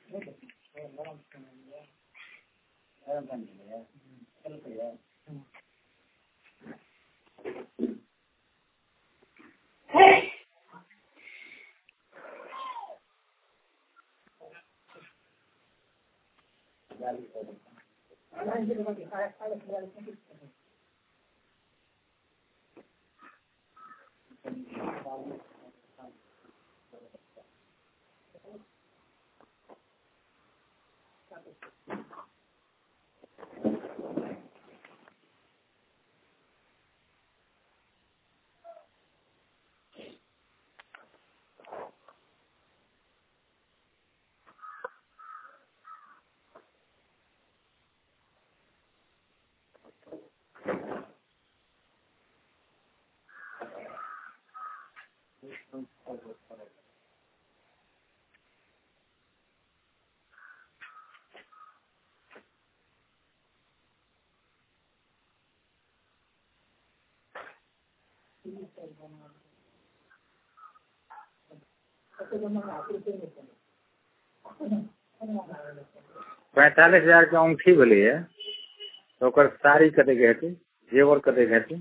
₹45,000 के अंगूठी बोली है तो साड़ी कते हेतु जेवर कते हेतु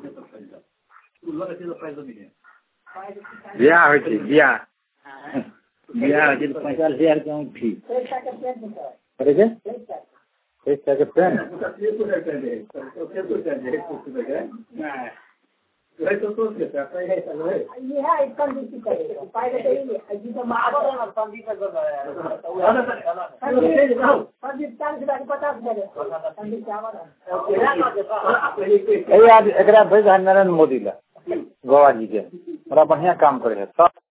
ब्याह हो ब्याह ब्याह हो 45,000 के अंगूठी नरेंद्र मोदी ला गोवा जी के बड़ा बढ़िया काम करे है।